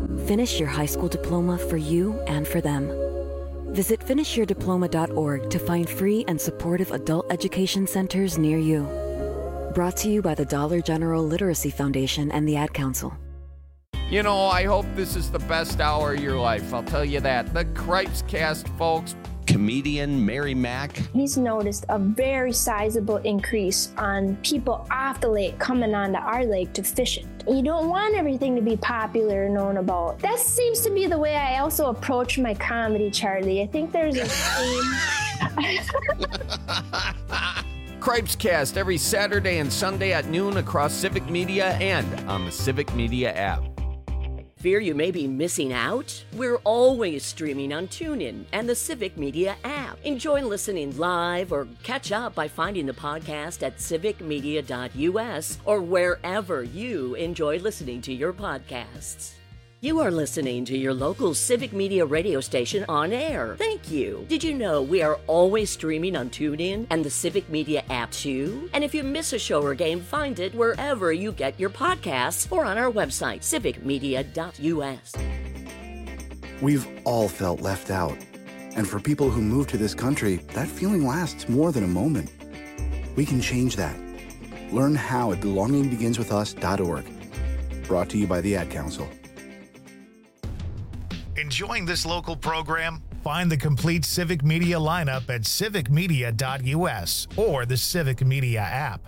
Finish your high school diploma for you and for them. Visit finishyourdiploma.org to find free and supportive adult education centers near you. Brought to you by the Dollar General Literacy Foundation and the Ad Council. You know, I hope this is the best hour of your life. I'll tell you that. The Cripes Cast, folks. Comedian Mary Mack. He's noticed a very sizable increase on people off the lake coming onto our lake to fish it. You don't want everything to be popular and known about. That seems to be the way I also approach my comedy, Charlie. I think there's a theme. Cripes Cast every Saturday and Sunday at noon across Civic Media and on the Civic Media app. Fear you may be missing out? We're always streaming on TuneIn and the Civic Media app. Enjoy listening live or catch up by finding the podcast at civicmedia.us or wherever you enjoy listening to your podcasts. You are listening to your local Civic Media radio station on air. Thank you. Did you know we are always streaming on TuneIn and the Civic Media app too? And if you miss a show or game, find it wherever you get your podcasts or on our website, civicmedia.us. We've all felt left out. And for people who move to this country, that feeling lasts more than a moment. We can change that. Learn how at belongingbeginswithus.org. Brought to you by the Ad Council. Enjoying this local program? Find the complete Civic Media lineup at civicmedia.us or the Civic Media app.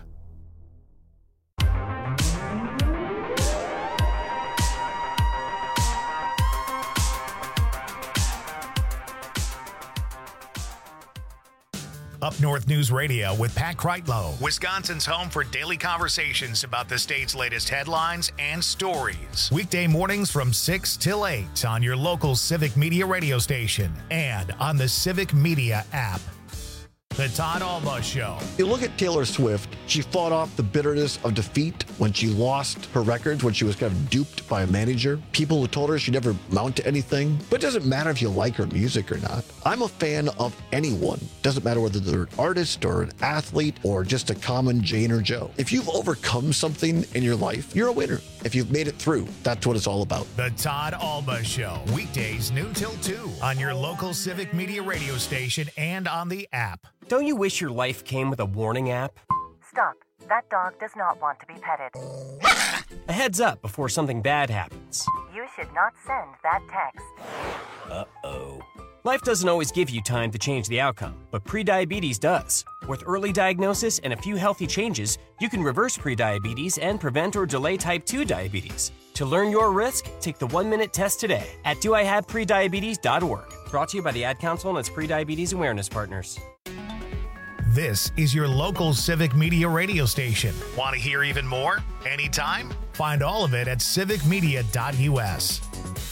Up North News Radio with Pat Kreitlow, Wisconsin's home for daily conversations about the state's latest headlines and stories. Weekday mornings from 6 till 8 on your local Civic Media radio station and on the Civic Media app. The Todd Alba Show. You look at Taylor Swift, she fought off the bitterness of defeat when she lost her records, when she was kind of duped by a manager. People who told her she'd never amount to anything. But it doesn't matter if you like her music or not. I'm a fan of anyone. Doesn't matter whether they're an artist or an athlete or just a common Jane or Joe. If you've overcome something in your life, you're a winner. If you've made it through, that's what it's all about. The Todd Alba Show. Weekdays noon till 2 on your local Civic Media radio station and on the app. Don't you wish your life came with a warning app? Stop. That dog does not want to be petted. A heads up before something bad happens. You should not send that text. Uh-oh. Life doesn't always give you time to change the outcome, but prediabetes does. With early diagnosis and a few healthy changes, you can reverse prediabetes and prevent or delay type 2 diabetes. To learn your risk, take the 1-minute test today at doihaveprediabetes.org. Brought to you by the Ad Council and its prediabetes awareness partners. This is your local Civic Media radio station. Want to hear even more? Anytime? Find all of it at civicmedia.us.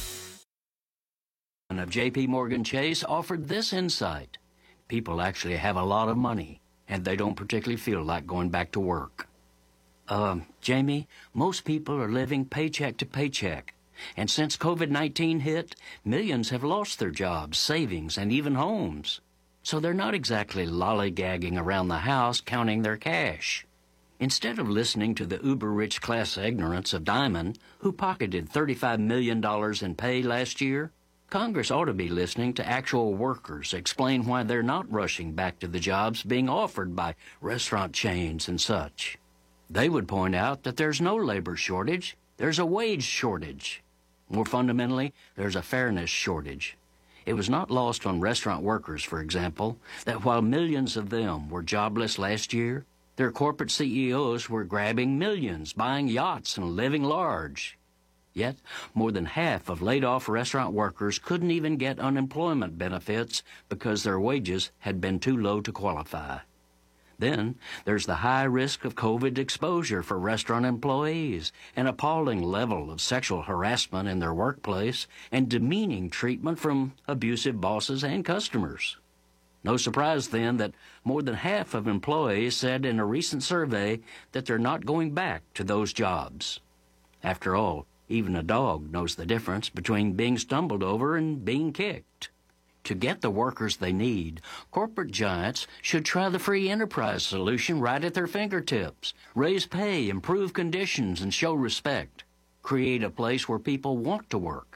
Of J.P. Morgan Chase offered this insight. People actually have a lot of money, and they don't particularly feel like going back to work. Jamie, most people are living paycheck to paycheck. And since COVID-19 hit, millions have lost their jobs, savings, and even homes. So they're not exactly lollygagging around the house counting their cash. Instead of listening to the uber-rich class ignorance of Diamond, who pocketed $35 million in pay last year, Congress ought to be listening to actual workers explain why they're not rushing back to the jobs being offered by restaurant chains and such. They would point out that there's no labor shortage, there's a wage shortage. More fundamentally, there's a fairness shortage. It was not lost on restaurant workers, for example, that while millions of them were jobless last year, their corporate CEOs were grabbing millions, buying yachts, and living large. Yet, more than half of laid-off restaurant workers couldn't even get unemployment benefits because their wages had been too low to qualify. Then, there's the high risk of COVID exposure for restaurant employees, an appalling level of sexual harassment in their workplace, and demeaning treatment from abusive bosses and customers. No surprise, then, that more than half of employees said in a recent survey that they're not going back to those jobs. After all, even a dog knows the difference between being stumbled over and being kicked. To get the workers they need, corporate giants should try the free enterprise solution right at their fingertips. Raise pay, improve conditions, and show respect. Create a place where people want to work,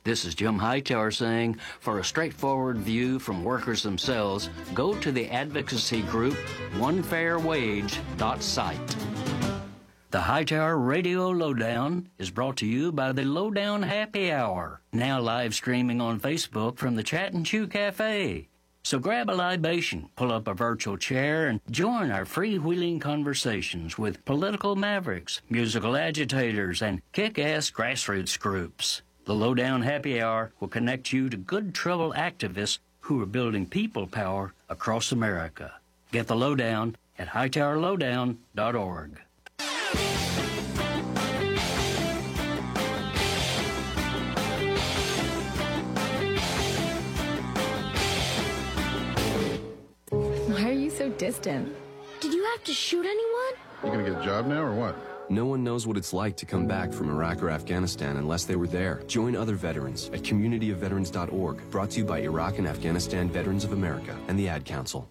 This is Jim Hightower saying, for a straightforward view from workers themselves, go to the advocacy group onefairwage.site. The Hightower Radio Lowdown is brought to you by the Lowdown Happy Hour, now live streaming on Facebook from the Chat and Chew Cafe. So grab a libation, pull up a virtual chair, and join our freewheeling conversations with political mavericks, musical agitators, and kick-ass grassroots groups. The Lowdown Happy Hour will connect you to good trouble activists who are building people power across America. Get the Lowdown at hightowerlowdown.org. Why are you so distant? Did you have to shoot anyone? You gonna get a job now or what? No one knows what it's like to come back from Iraq or Afghanistan unless they were there. Join other veterans at communityofveterans.org. Brought to you by Iraq and Afghanistan Veterans of America and the Ad Council.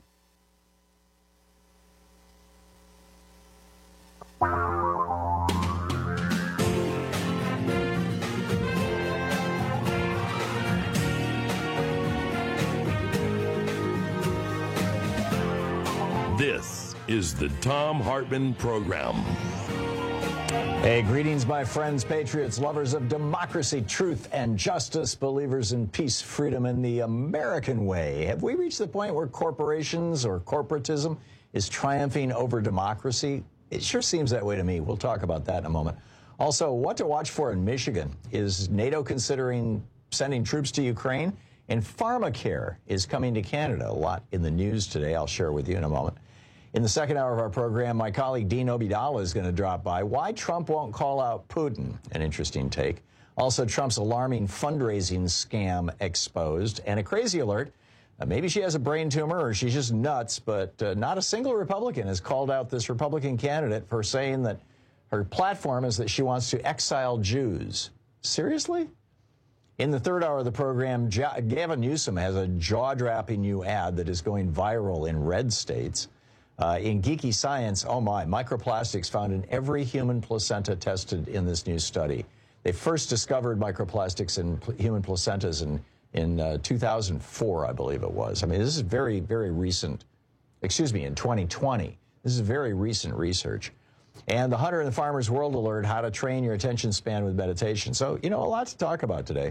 This is the Thom Hartmann Program. Hey, greetings, my friends, patriots, lovers of democracy, truth, and justice, believers in peace, freedom, and the American way. Have we reached the point where corporations or corporatism is triumphing over democracy? It sure seems that way to me. We'll talk about that in a moment. Also, what to watch for in Michigan. Is NATO considering sending troops to Ukraine? And pharmacare is coming to Canada. A lot in the news today. I'll share with you in a moment. In the second hour of our program, my colleague Dean Obeidallah is going to drop by. Why Trump won't call out Putin, an interesting take. Also, Trump's alarming fundraising scam exposed. And a crazy alert, maybe she has a brain tumor or she's just nuts, but not a single Republican has called out this Republican candidate for saying that her platform is that she wants to exile Jews. Seriously? In the third hour of the program, Gavin Newsom has a jaw-dropping new ad that is going viral in red states. In Geeky Science, oh my, microplastics found in every human placenta tested in this new study. They first discovered microplastics in human placentas in 2004, I believe it was. I mean, this is very, very recent, in 2020. This is very recent research. And the Hunter and the Farmer's World Alert, how to train your attention span with meditation. So, a lot to talk about today.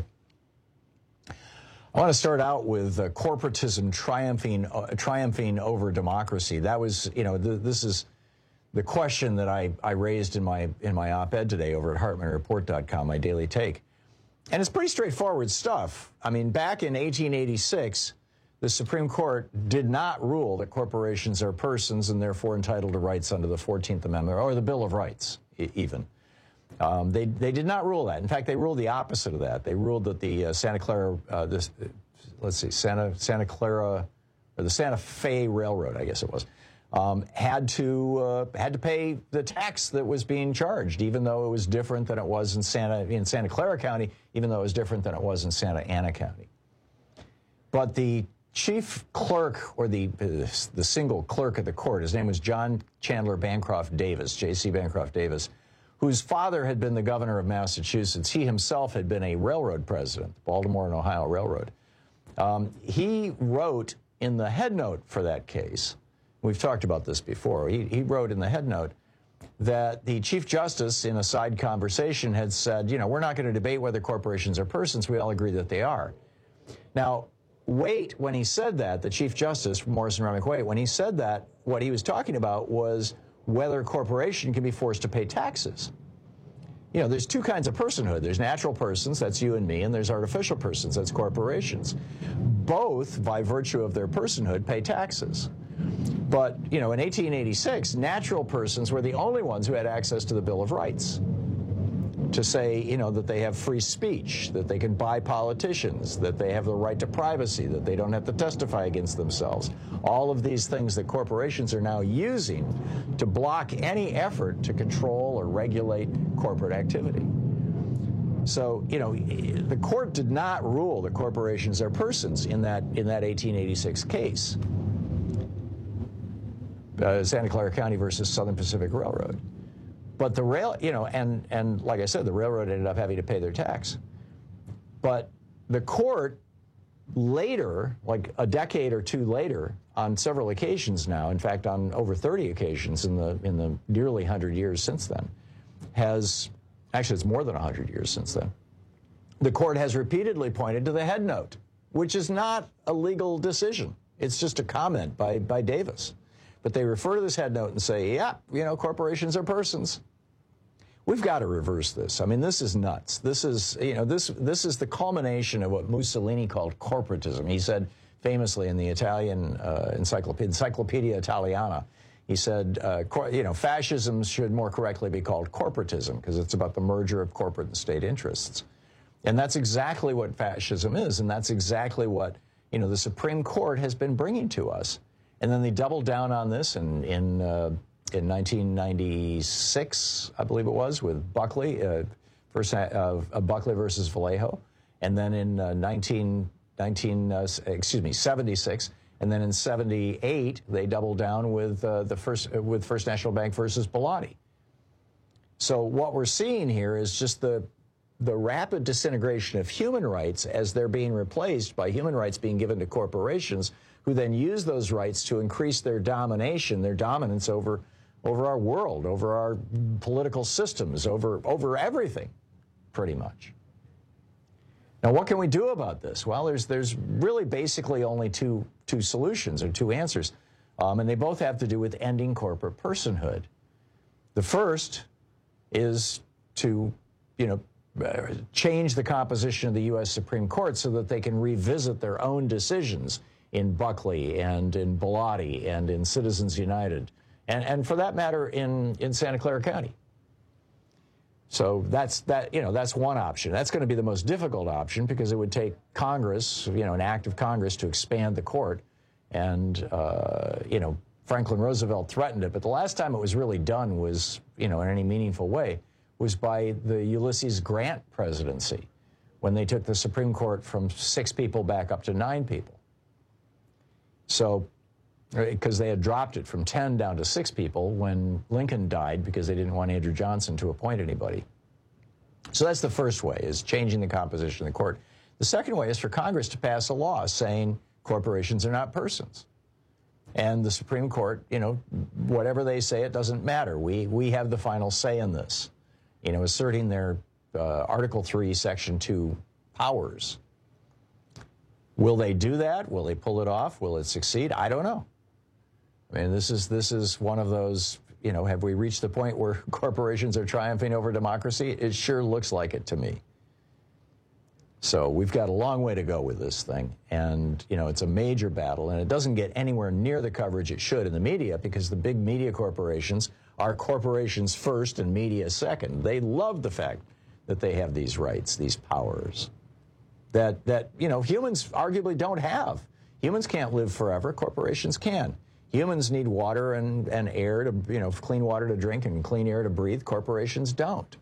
I want to start out with corporatism triumphing over democracy. That was, this is the question that I raised in my op-ed today over at HartmanReport.com, my daily take. And it's pretty straightforward stuff. I mean, back in 1886, the Supreme Court did not rule that corporations are persons and therefore entitled to rights under the 14th Amendment or the Bill of Rights, even. They did not rule that. In fact, they ruled the opposite of that. They ruled that the Santa Clara, Santa Clara, or the Santa Fe Railroad, I guess it was, had to pay the tax that was being charged, even though it was different than it was in Santa Clara County, even though it was different than it was in Santa Ana County. But the chief clerk, or the single clerk at the court, his name was John Chandler Bancroft Davis, J.C. Bancroft Davis, whose father had been the governor of Massachusetts. He himself had been a railroad president, Baltimore and Ohio Railroad. He wrote in the headnote for that case, we've talked about this before, he wrote in the headnote that the Chief Justice, in a side conversation, had said, we're not going to debate whether corporations are persons. We all agree that they are. Now, Waite, when he said that, the Chief Justice, Morrison Remick Waite, when he said that, what he was talking about was whether a corporation can be forced to pay taxes. There's two kinds of personhood. There's natural persons, that's you and me, and there's artificial persons, that's corporations. Both, by virtue of their personhood, pay taxes. But, in 1886, natural persons were the only ones who had access to the Bill of Rights. To say, that they have free speech, that they can buy politicians, that they have the right to privacy, that they don't have to testify against themselves. All of these things that corporations are now using to block any effort to control or regulate corporate activity. So, the court did not rule that corporations are persons in that 1886 case. Santa Clara County versus Southern Pacific Railroad. But the and like I said, the railroad ended up having to pay their tax. But the court later, like a decade or two later, on several occasions now, in fact, on over 30 occasions in the nearly 100 years since then, actually it's more than 100 years since then, the court has repeatedly pointed to the head note, which is not a legal decision. It's just a comment by Davis. But they refer to this head note and say, yeah, corporations are persons. We've got to reverse this. I mean, this is nuts. This is the culmination of what Mussolini called corporatism. He said famously in the Italian Encyclopedia Italiana, he said, fascism should more correctly be called corporatism because it's about the merger of corporate and state interests. And that's exactly what fascism is, and that's exactly what the Supreme Court has been bringing to us. And then they doubled down on this in 1996, I believe it was, with Buckley, Buckley versus Vallejo, and then in 76, and then in 78 they doubled down with First National Bank versus Bellotti. So what we're seeing here is just the rapid disintegration of human rights as they're being replaced by human rights being given to corporations, who then use those rights to increase their dominance over our world, over our political systems, over everything, pretty much. Now, what can we do about this? Well, there's really basically only two solutions or two answers, and they both have to do with ending corporate personhood. The first is to, change the composition of the U.S. Supreme Court so that they can revisit their own decisions in Buckley and in Bellotti and in Citizens United, and for that matter, in Santa Clara County. So that's one option. That's going to be the most difficult option because it would take Congress, an act of Congress to expand the court. And, Franklin Roosevelt threatened it. But the last time it was really done was, in any meaningful way, was by the Ulysses Grant presidency, when they took the Supreme Court from 6 people back up to 9 people. So, because they had dropped it from 10 down to 6 people when Lincoln died because they didn't want Andrew Johnson to appoint anybody. So that's the first way, is changing the composition of the court. The second way is for Congress to pass a law saying corporations are not persons. And the Supreme Court, whatever they say, it doesn't matter. We have the final say in this, asserting their Article 3, Section 2 powers. Will they do that? Will they pull it off? Will it succeed? I don't know. I mean, this is one of those, have we reached the point where corporations are triumphing over democracy? It sure looks like it to me. So we've got a long way to go with this thing. And, it's a major battle, and it doesn't get anywhere near the coverage it should in the media because the big media corporations are corporations first and media second. They love the fact that they have these rights, these powers that humans arguably don't have. Humans can't live forever. Corporations can. Humans need water and air to, clean water to drink and clean air to breathe. Corporations don't.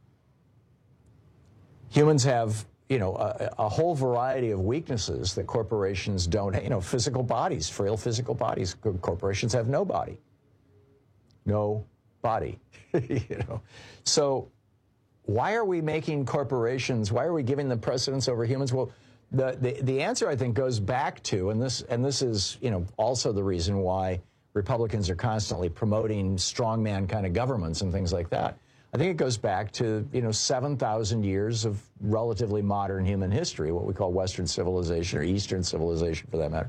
Humans have, a whole variety of weaknesses that corporations don't. Physical bodies, frail physical bodies. Corporations have no body. No body. So why are we making corporations, why are we giving them precedence over humans? Well, the answer, I think, goes back to, and this is, also the reason why Republicans are constantly promoting strongman kind of governments and things like that. I think it goes back to, 7,000 years of relatively modern human history, what we call Western civilization or Eastern civilization for that matter.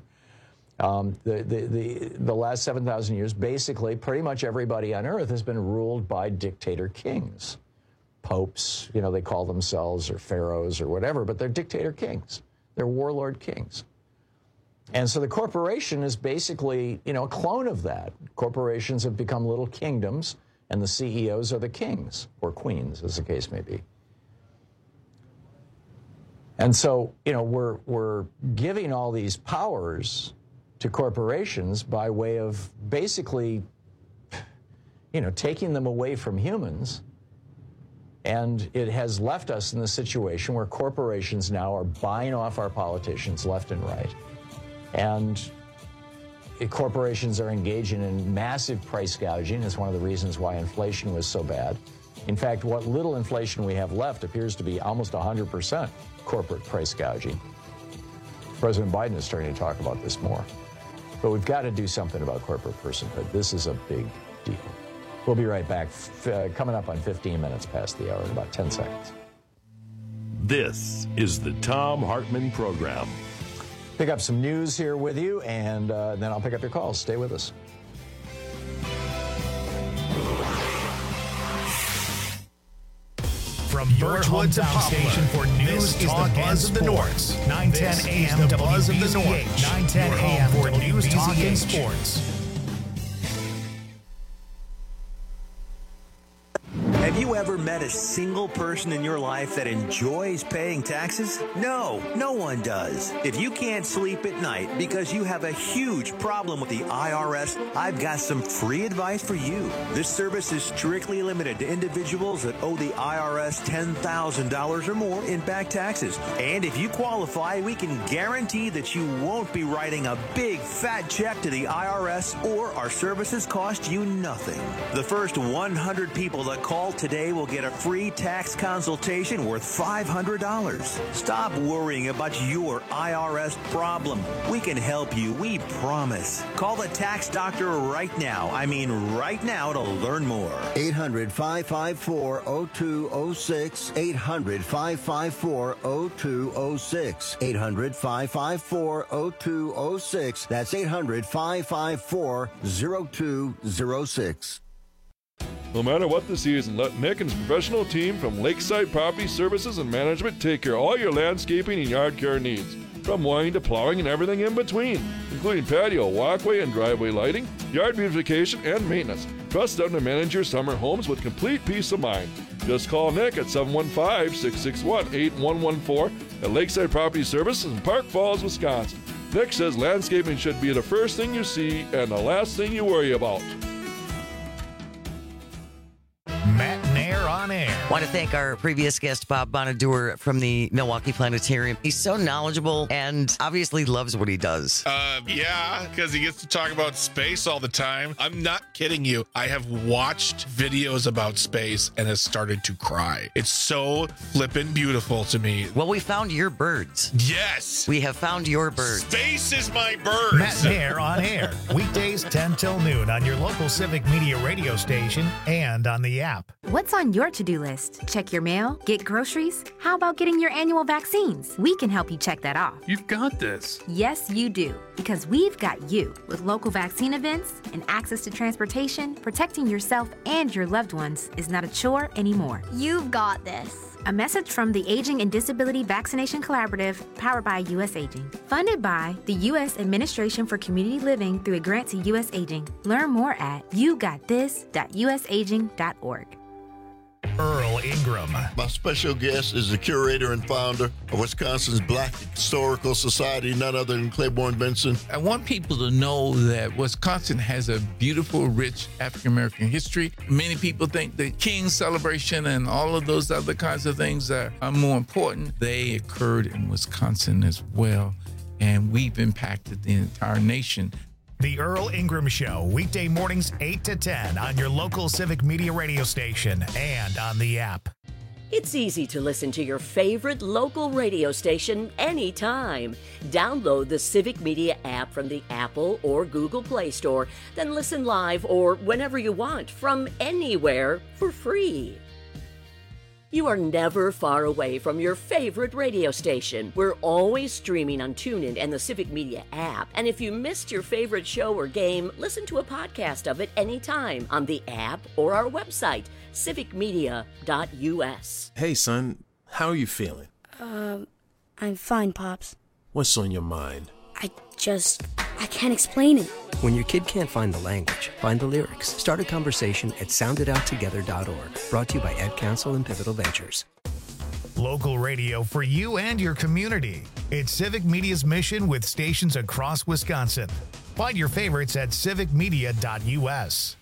The last 7,000 years, basically, pretty much everybody on Earth has been ruled by dictator kings. Popes, they call themselves, or pharaohs or whatever, but they're dictator kings. They're warlord kings. And so the corporation is basically, a clone of that. Corporations have become little kingdoms, and the CEOs are the kings, or queens, as the case may be. And so, we're giving all these powers to corporations by way of basically, taking them away from humans. And it has left us in the situation where corporations now are buying off our politicians left and right. And corporations are engaging in massive price gouging. It's one of the reasons why inflation was so bad. In fact, what little inflation we have left appears to be almost 100% corporate price gouging. President Biden is starting to talk about this more. But we've got to do something about corporate personhood. This is a big deal. We'll be right back, coming up on 15 minutes past the hour in about 10 seconds. This is the Thom Hartmann Program. Pick up some news here with you, and then I'll pick up your calls. Stay with us. From your hometown station for news, talk, and sports. 910 AM WBZH. 910 AM for news, talk, and sports. Have you ever met a single person in your life that enjoys paying taxes? No, no one does. If you can't sleep at night because you have a huge problem with the IRS, I've got some free advice for you. This service is strictly limited to individuals that owe the IRS $10,000 or more in back taxes. And if you qualify, we can guarantee that you won't be writing a big fat check to the IRS, or our services cost you nothing. The first 100 people that call today will get a free tax consultation worth $500. Stop worrying about your IRS problem. We can help you, we promise. Call the tax doctor right now. I mean right now, to learn more. 800-554-0206. 800-554-0206. 800-554-0206. That's 800-554-0206. No matter what the season, let Nick and his professional team from Lakeside Property Services and Management take care of all your landscaping and yard care needs. From mowing to plowing and everything in between, including patio, walkway, and driveway lighting, yard beautification, and maintenance. Trust them to manage your summer homes with complete peace of mind. Just call Nick at 715-661-8114 at Lakeside Property Services in Park Falls, Wisconsin. Nick says landscaping should be the first thing you see and the last thing you worry about. Matt Nair on air. Want to thank our previous guest, Bob Bonaduer from the Milwaukee Planetarium. He's so knowledgeable and obviously loves what he does. Yeah, because he gets to talk about space all the time. I'm not kidding you. I have watched videos about space and has started to cry. It's so flippin' beautiful to me. Well, we found your birds. Yes. We have found your birds. Space is my birds. Matt Nair on air. Weekdays 10 till noon on your local Civic Media radio station and on the app. What's on your to-do list? Check your mail? Get groceries? How about getting your annual vaccines? We can help you check that off. You've got this. Yes, you do. Because we've got you. With local vaccine events and access to transportation, protecting yourself and your loved ones is not a chore anymore. You've got this. A message from the Aging and Disability Vaccination Collaborative, powered by U.S. Aging. Funded by the U.S. Administration for Community Living through a grant to U.S. Aging. Learn more at yougotthis.usaging.org. Earl Ingram. My special guest is the curator and founder of Wisconsin's Black Historical Society, none other than Claiborne Benson. I want people to know that Wisconsin has a beautiful, rich African-American history. Many people think the King's celebration and all of those other kinds of things are more important. They occurred in Wisconsin as well, and we've impacted the entire nation. The Earl Ingram Show, weekday mornings 8 to 10 on your local Civic Media radio station and on the app. It's easy to listen to your favorite local radio station anytime. Download the Civic Media app from the Apple or Google Play Store, then listen live or whenever you want from anywhere for free. You are never far away from your favorite radio station. We're always streaming on TuneIn and the Civic Media app. And if you missed your favorite show or game, listen to a podcast of it anytime on the app or our website, civicmedia.us. Hey, son, how are you feeling? I'm fine, Pops. What's on your mind? I can't explain it. When your kid can't find the language, find the lyrics. Start a conversation at sounditouttogether.org. Brought to you by Ad Council and Pivotal Ventures. Local radio for you and your community. It's Civic Media's mission with stations across Wisconsin. Find your favorites at civicmedia.us.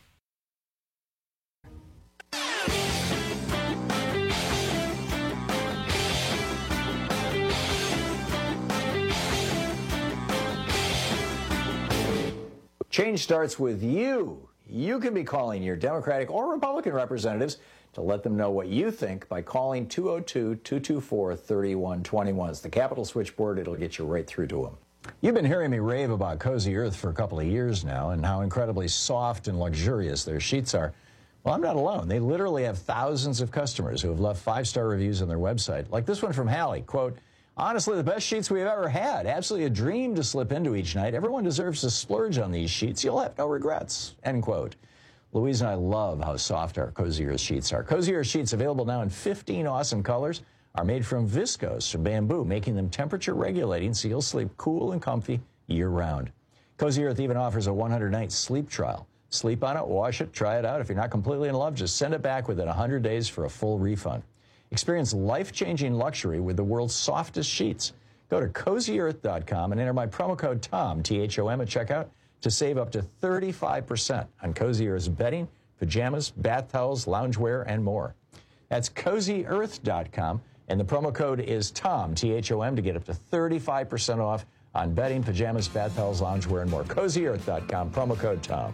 Change starts with you. You can be calling your Democratic or Republican representatives to let them know what you think by calling 202-224-3121. It's the Capital Switchboard. It'll get you right through to them. You've been hearing me rave about Cozy Earth for a couple of years now and how incredibly soft and luxurious their sheets are. Well, I'm not alone. They literally have thousands of customers who have left 5-star reviews on their website. Like this one from Hallie, quote, honestly, the best sheets we've ever had. Absolutely a dream to slip into each night. Everyone deserves to splurge on these sheets. You'll have no regrets, end quote. Louise and I love how soft our Cozy Earth sheets are. Cozy Earth sheets, available now in 15 awesome colors, are made from viscose, from bamboo, making them temperature regulating so you'll sleep cool and comfy year-round. Cozy Earth even offers a 100-night sleep trial. Sleep on it, wash it, try it out. If you're not completely in love, just send it back within 100 days for a full refund. Experience life-changing luxury with the world's softest sheets. Go to CozyEarth.com and enter my promo code TOM, T-H-O-M, at checkout to save up to 35% on Cozy Earth's bedding, pajamas, bath towels, loungewear, and more. That's CozyEarth.com, and the promo code is TOM, T-H-O-M, to get up to 35% off on bedding, pajamas, bath towels, loungewear, and more. CozyEarth.com, promo code TOM.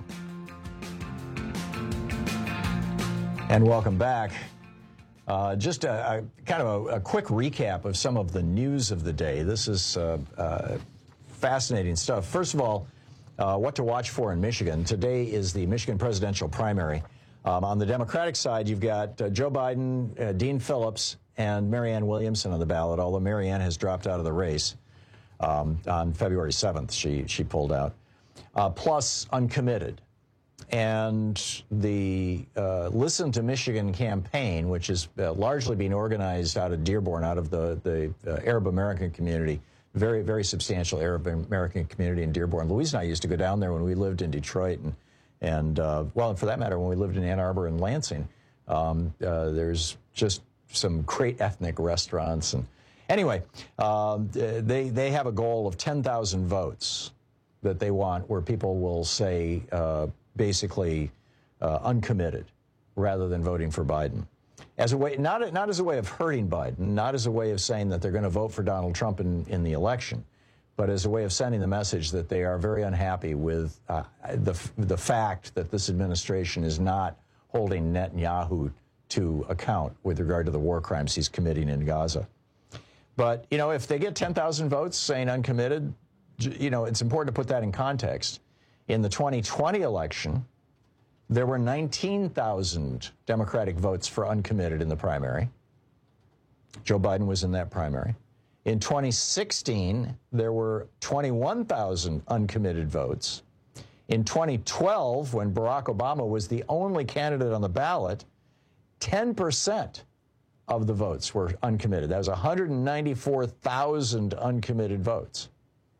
And welcome back. Just a kind of a quick recap of some of the news of the day. This is fascinating stuff. First of all, what to watch for in Michigan. Today is the Michigan presidential primary. On the Democratic side, you've got Joe Biden, Dean Phillips, and Marianne Williamson on the ballot, although Marianne has dropped out of the race on February 7th. She pulled out. Plus, uncommitted. And the Listen to Michigan campaign, which is largely being organized out of Dearborn, out of the Arab American community, very, very substantial Arab American community in Dearborn. Louise and I used to go down there when we lived in Detroit, and for that matter, when we lived in Ann Arbor and Lansing. There's just some great ethnic restaurants. And anyway, they have a goal of 10,000 votes that they want, where people will say basically uncommitted rather than voting for Biden. As a way, not as a way of hurting Biden, not as a way of saying that they're going to vote for Donald Trump in the election, but as a way of sending the message that they are very unhappy with the fact that this administration is not holding Netanyahu to account with regard to the war crimes he's committing in Gaza. But, if they get 10,000 votes saying uncommitted, it's important to put that in context. In the 2020 election, there were 19,000 Democratic votes for uncommitted in the primary. Joe Biden was in that primary. In 2016, there were 21,000 uncommitted votes. In 2012, when Barack Obama was the only candidate on the ballot, 10% of the votes were uncommitted. That was 194,000 uncommitted votes.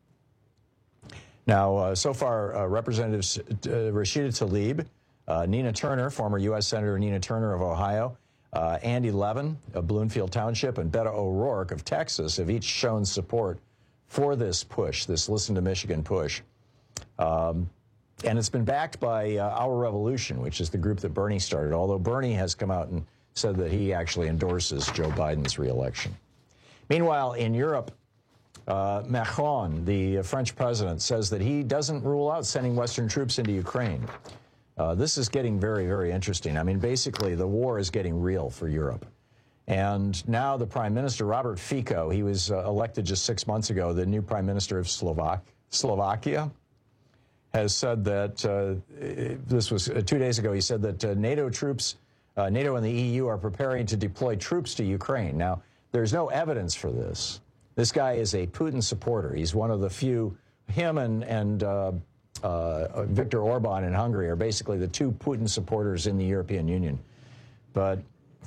Now, so far, Representatives Rashida Tlaib, Nina Turner, former U.S. Senator Nina Turner of Ohio, Andy Levin of Bloomfield Township, and Beto O'Rourke of Texas have each shown support for this push, this Listen to Michigan push. And it's been backed by Our Revolution, which is the group that Bernie started, although Bernie has come out and said that he actually endorses Joe Biden's reelection. Meanwhile, in Europe, Macron, the French president, says that he doesn't rule out sending Western troops into Ukraine. This is getting very, very interesting. I mean, basically, the war is getting real for Europe. And now the Prime Minister, Robert Fico, he was elected just 6 months ago, the new Prime Minister of Slovakia, has said that, this was 2 days ago, he said that NATO and the EU are preparing to deploy troops to Ukraine. Now, there's no evidence for this. This guy is a Putin supporter. He's one of the few, him and Viktor Orban in Hungary are basically the two Putin supporters in the European Union. But,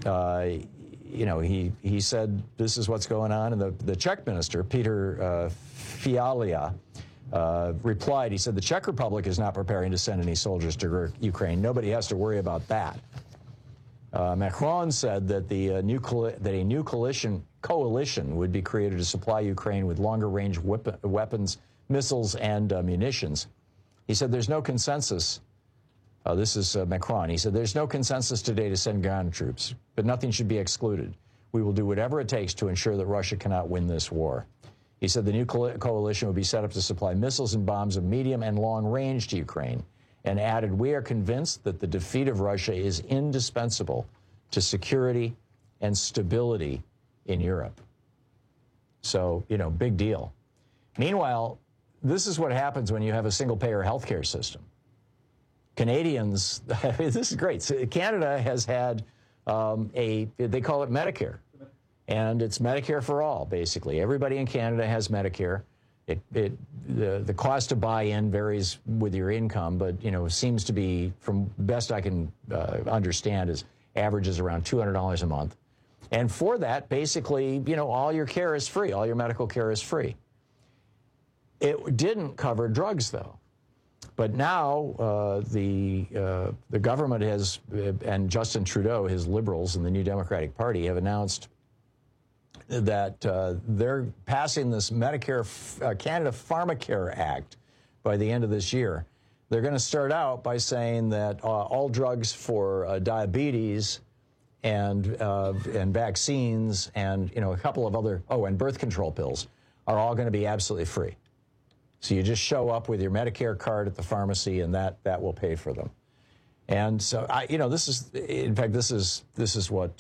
he said this is what's going on. And the Czech minister, Peter Fiala, replied, he said, the Czech Republic is not preparing to send any soldiers to Ukraine. Nobody has to worry about that. Macron said that a new coalition would be created to supply Ukraine with longer-range weapons, missiles, and munitions. He said there's no consensus. This is Macron. He said there's no consensus today to send ground troops, but nothing should be excluded. We will do whatever it takes to ensure that Russia cannot win this war. He said the new coalition would be set up to supply missiles and bombs of medium and long range to Ukraine, and added, we are convinced that the defeat of Russia is indispensable to security and stability in Europe. So, big deal. Meanwhile, this is what happens when you have a single-payer healthcare system. Canadians, this is great. So Canada has had they call it Medicare, and it's Medicare for all, basically. Everybody in Canada has Medicare. The cost to buy in varies with your income, but, seems to be, from best I can understand, is averages around $200 a month. And for that, basically, all your care is free. All your medical care is free. It didn't cover drugs, though. But now the government has, and Justin Trudeau, his Liberals and the New Democratic Party, have announced that they're passing this Medicare Canada Pharmacare Act by the end of this year. They're going to start out by saying that all drugs for diabetes and vaccines and a couple of other and birth control pills are all going to be absolutely free. So you just show up with your Medicare card at the pharmacy, and that will pay for them. And so this is, in fact, this is what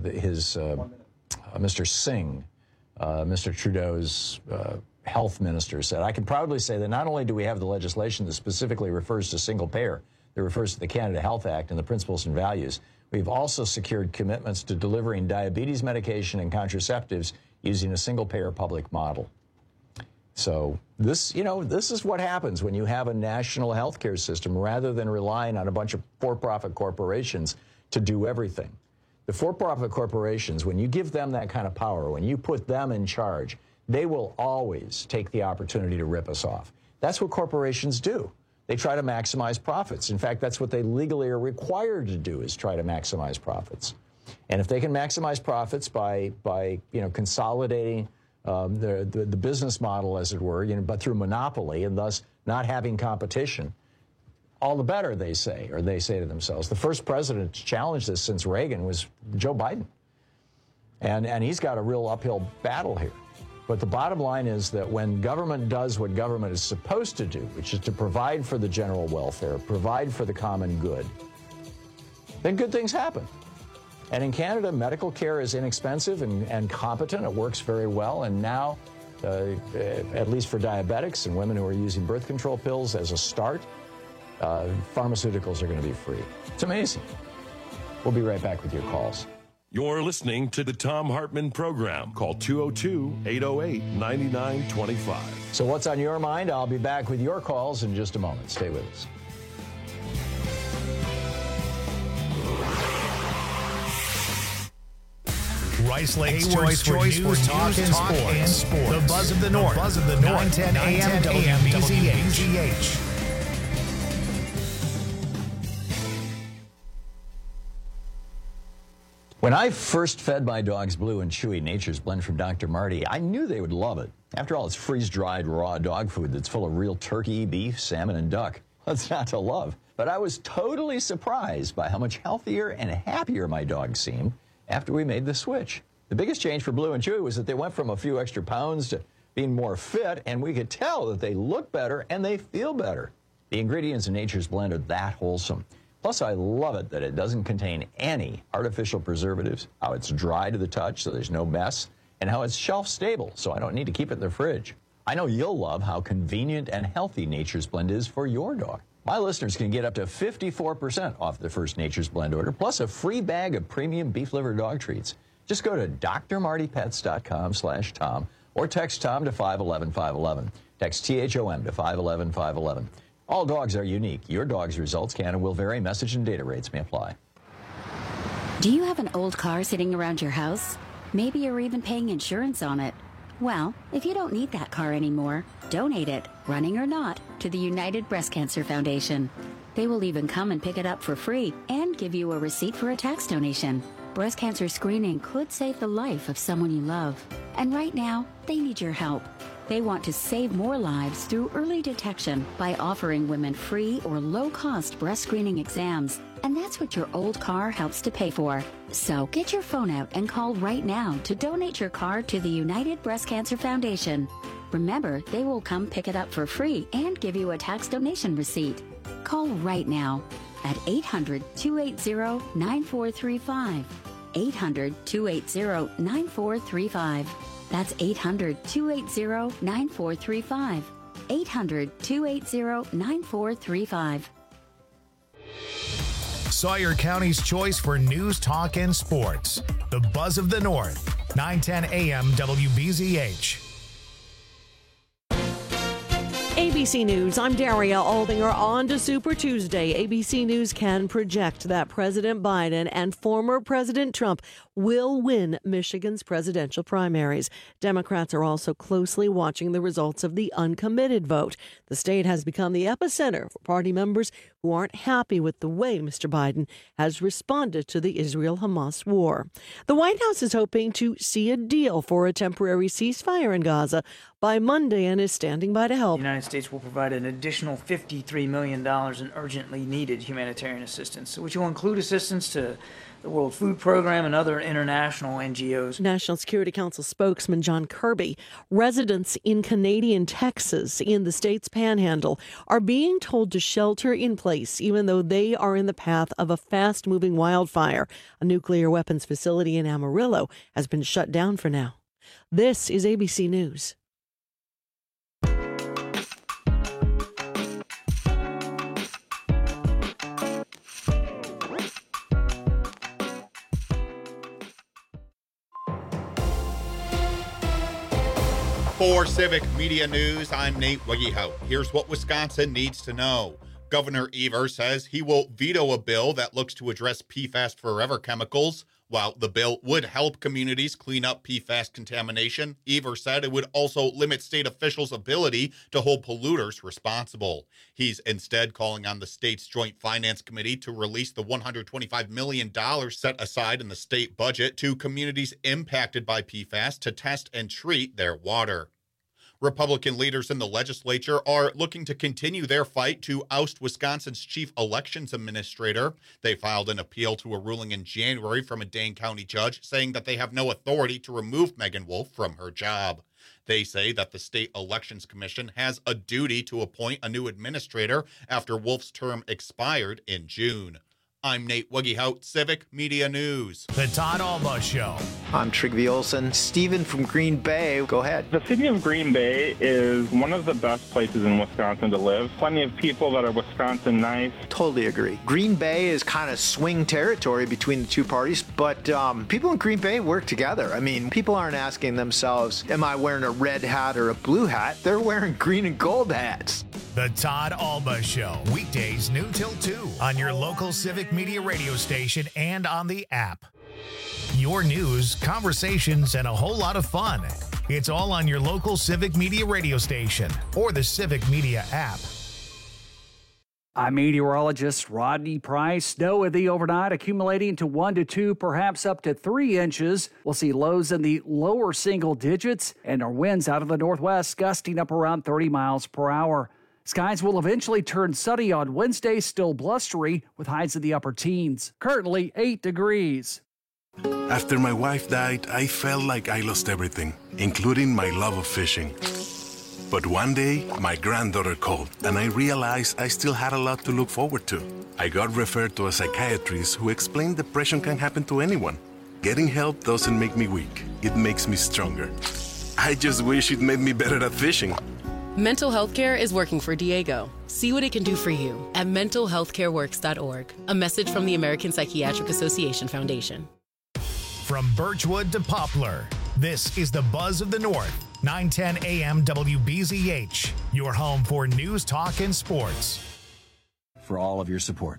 Mr. Singh, Mr. Trudeau's health minister, said. I can proudly say that not only do we have the legislation that specifically refers to single payer, that refers to the Canada Health Act and the principles and values, we've also secured commitments to delivering diabetes medication and contraceptives using a single payer public model. So this is what happens when you have a national healthcare system rather than relying on a bunch of for-profit corporations to do everything. The for-profit corporations, when you give them that kind of power, when you put them in charge, they will always take the opportunity to rip us off. That's what corporations do. They try to maximize profits. In fact, that's what they legally are required to do, is try to maximize profits. And if they can maximize profits by consolidating the business model, as it were, but through monopoly and thus not having competition, all the better, they say, or they say to themselves. The first president to challenge this since Reagan was Joe Biden. And he's got a real uphill battle here. But the bottom line is that when government does what government is supposed to do, which is to provide for the general welfare, provide for the common good, then good things happen. And in Canada, medical care is inexpensive and competent. It works very well. And now, at least for diabetics and women who are using birth control pills as a start, pharmaceuticals are going to be free. It's amazing. We'll be right back with your calls. You're listening to the Thom Hartmann Program. Call 202-808-9925. So what's on your mind? I'll be back with your calls in just a moment. Stay with us. Rice Lake's choice for talk and sports. The Buzz of the North. 910 AM WBZH. When I first fed my dogs Blue and Chewy Nature's Blend from Dr. Marty, I knew they would love it. After all, it's freeze-dried raw dog food that's full of real turkey, beef, salmon, and duck. What's not to love? But I was totally surprised by how much healthier and happier my dogs seemed after we made the switch. The biggest change for Blue and Chewy was that they went from a few extra pounds to being more fit, and we could tell that they look better and they feel better. The ingredients in Nature's Blend are that wholesome. Plus, I love it that it doesn't contain any artificial preservatives, how it's dry to the touch so there's no mess, and how it's shelf stable so I don't need to keep it in the fridge. I know you'll love how convenient and healthy Nature's Blend is for your dog. My listeners can get up to 54% off their first Nature's Blend order, plus a free bag of premium beef liver dog treats. Just go to drmartypets.com/Tom or text Tom to 511-511. Text THOM to 511-511. All dogs are unique. Your dog's results can and will vary. Message and data rates may apply. Do you have an old car sitting around your house? Maybe you're even paying insurance on it. Well, if you don't need that car anymore, donate it, running or not, to the United Breast Cancer Foundation. They will even come and pick it up for free and give you a receipt for a tax donation. Breast cancer screening could save the life of someone you love. And right now, they need your help. They want to save more lives through early detection by offering women free or low-cost breast screening exams. And that's what your old car helps to pay for. So get your phone out and call right now to donate your car to the United Breast Cancer Foundation. Remember, they will come pick it up for free and give you a tax donation receipt. Call right now. at 800-280-9435. 800-280-9435. That's 800-280-9435. 800-280-9435. Sawyer County's choice for news, talk, and sports. The Buzz of the North. 910 AM WBZH. ABC News, I'm Daria Aldinger. On to Super Tuesday. ABC News can project that President Biden and former President Trump will win Michigan's presidential primaries. Democrats are also closely watching the results of the uncommitted vote. The state has become the epicenter for party members who aren't happy with the way Mr. Biden has responded to the Israel-Hamas war. The White House is hoping to see a deal for a temporary ceasefire in Gaza by Monday and is standing by to help. The United States will provide an additional $53 million in urgently needed humanitarian assistance, which will include assistance to the World Food Program and other international NGOs. National Security Council spokesman John Kirby. Residents in Canadian Texas, in the state's panhandle, are being told to shelter in place even though they are in the path of a fast-moving wildfire. A nuclear weapons facility in Amarillo has been shut down for now. This is ABC News. For Civic Media News, I'm Nate Wiggyhout. Here's what Wisconsin needs to know. Governor Evers says he will veto a bill that looks to address PFAS forever chemicals. While the bill would help communities clean up PFAS contamination, Evers said it would also limit state officials' ability to hold polluters responsible. He's instead calling on the state's Joint Finance Committee to release the $125 million set aside in the state budget to communities impacted by PFAS to test and treat their water. Republican leaders in the legislature are looking to continue their fight to oust Wisconsin's chief elections administrator. They filed an appeal to a ruling in January from a Dane County judge saying that they have no authority to remove Megan Wolf from her job. They say that the State Elections Commission has a duty to appoint a new administrator after Wolf's term expired in June. I'm Nate Wiggyhout, Civic Media News. The Todd Alba Show. I'm Trigby Olson. Steven from Green Bay, go ahead. The city of Green Bay is one of the best places in Wisconsin to live. Plenty of people that are Wisconsin nice. Totally agree. Green Bay is kind of swing territory between the two parties, but people in Green Bay work together. I mean, people aren't asking themselves, am I wearing a red hat or a blue hat? They're wearing green and gold hats. The Todd Alba Show. Weekdays noon till 2 on your local Civic Media radio station and on the app. Your news, conversations, and a whole lot of fun. It's all on your local Civic Media radio station or the Civic Media app. I'm meteorologist Rodney Price. Snow in the overnight accumulating to 1 to 2, perhaps up to 3 inches. We'll see lows in the lower single digits, and our winds out of the northwest gusting up around 30 miles per hour. Skies will eventually turn sunny on Wednesday, still blustery with highs in the upper teens. Currently 8 degrees. After my wife died, I felt like I lost everything, including my love of fishing. But one day, my granddaughter called, and I realized I still had a lot to look forward to. I got referred to a psychiatrist who explained depression can happen to anyone. Getting help doesn't make me weak. It makes me stronger. I just wish it made me better at fishing. Mental health care is working for Diego. See what it can do for you at mentalhealthcareworks.org. A message from the American Psychiatric Association Foundation. From Birchwood to Poplar, this is the Buzz of the North. 910 AM WBZH, your home for news, talk, and sports. For all of your support.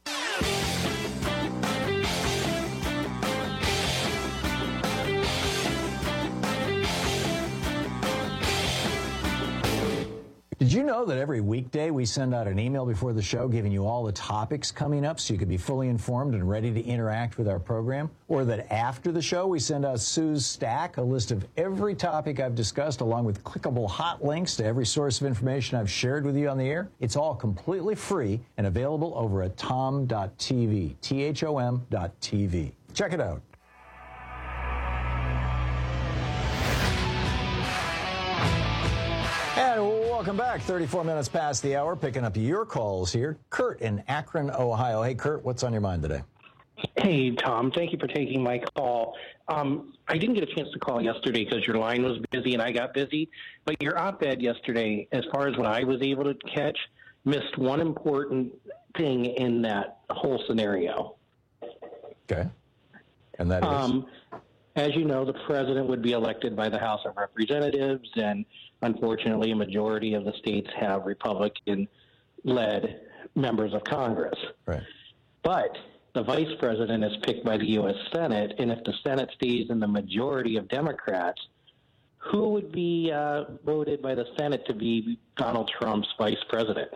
Did you know that every weekday we send out an email before the show giving you all the topics coming up so you can be fully informed and ready to interact with our program? Or that after the show we send out Sue's Stack, a list of every topic I've discussed along with clickable hot links to every source of information I've shared with you on the air? It's all completely free and available over at tom.tv, THOM.tv. Check it out. And welcome Welcome back. 34 minutes past the hour, picking up your calls here. Kurt in Akron, Ohio. Hey, Kurt, what's on your mind today? Hey, Tom. Thank you for taking my call. I didn't get a chance to call yesterday because your line was busy and I got busy. But your op-ed yesterday, as far as what I was able to catch, missed one important thing in that whole scenario. Okay. And that is? As you know, the president would be elected by the House of Representatives, and unfortunately, a majority of the states have Republican-led members of Congress. Right. But the vice president is picked by the U.S. Senate, and if the Senate stays in the majority of Democrats, who would be voted by the Senate to be Donald Trump's vice president?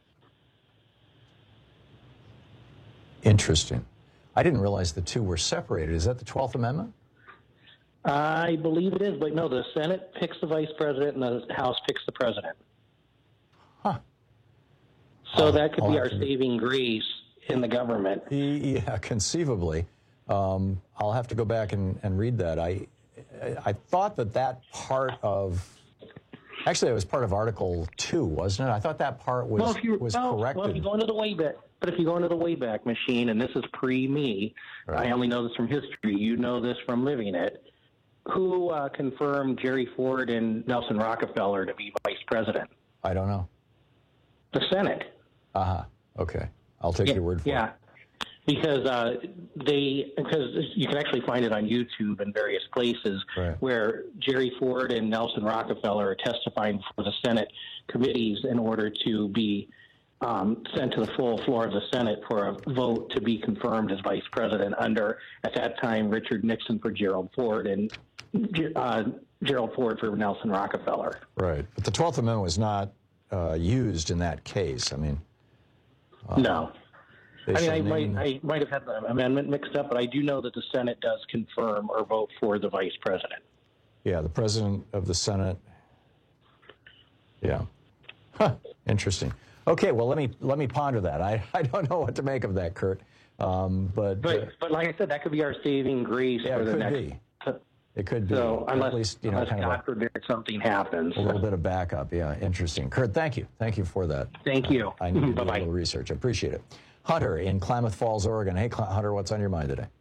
Interesting. I didn't realize the two were separated. Is that the 12th Amendment? I believe it is, but no, the Senate picks the vice president and the House picks the president. Huh. So that could be our saving grace in the government. Yeah, conceivably. I'll have to go back and read that. I thought that part of... Actually, it was part of Article 2, wasn't it? I thought that part was corrected. Well, if you go into the Wayback Machine, and this is pre-me, right. I only know this from history. You know this from living it. Who confirmed Jerry Ford and Nelson Rockefeller to be vice president? I don't know. The Senate. Okay. I'll take your word for it. Yeah. Because you can actually find it on YouTube and various places where Jerry Ford and Nelson Rockefeller are testifying for the Senate committees in order to be sent to the full floor of the Senate for a vote to be confirmed as vice president under, at that time, Richard Nixon for Gerald Ford and Gerald Ford for Nelson Rockefeller. Right. But the 12th Amendment was not used in that case. I mean... no. I might have had the amendment mixed up, but I do know that the Senate does confirm or vote for the vice president. Yeah, the president of the Senate. Yeah. Huh. Interesting. Okay, well, let me ponder that. I don't know what to make of that, Kurt. But like I said, that could be our saving grace for the next. It could be. So unless, at least, unless kind God forbid something happens. A little bit of backup. Yeah, interesting. Kurt, thank you. Thank you for that. Thank you. I need to do a little research. I appreciate it. Hunter in Klamath Falls, Oregon. Hey, Hunter, what's on your mind today?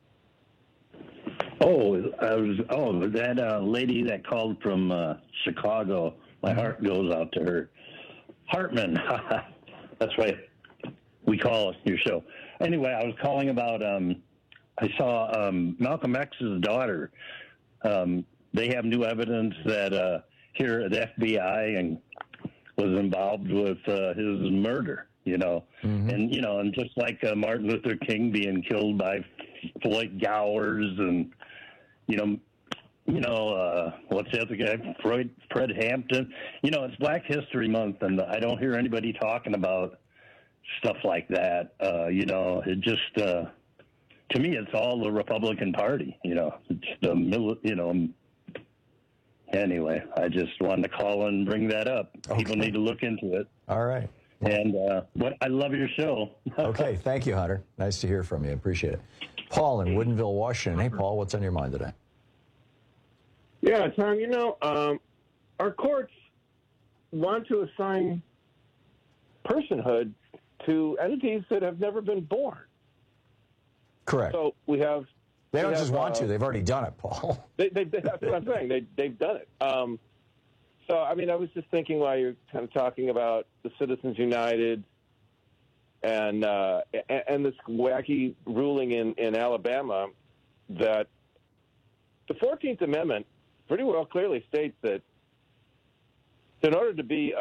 That lady that called from Chicago, my heart goes out to her. Hartman, that's why we call your show. Anyway, I was calling about, I saw Malcolm X's daughter. They have new evidence that here the FBI was involved with his murder. And, and just like Martin Luther King being killed by Floyd Gowers and, what's the other guy? Fred Hampton. It's Black History Month, and I don't hear anybody talking about stuff like that. It just, to me, it's all the Republican Party, It's the Anyway, I just wanted to call and bring that up. Okay. People need to look into it. All right. And I love your show. Okay, thank you, Hunter. Nice to hear from you. Appreciate it. Paul in Woodinville, Washington. Hey, Paul, what's on your mind today? Yeah, Tom, our courts want to assign personhood to entities that have never been born. Correct. So we have... They don't just want to. They've already done it, Paul. That's what I'm saying. They've done it. So, I was just thinking while you're kind of talking about the Citizens United and this wacky ruling in Alabama that the 14th Amendment pretty well clearly states that in order to be,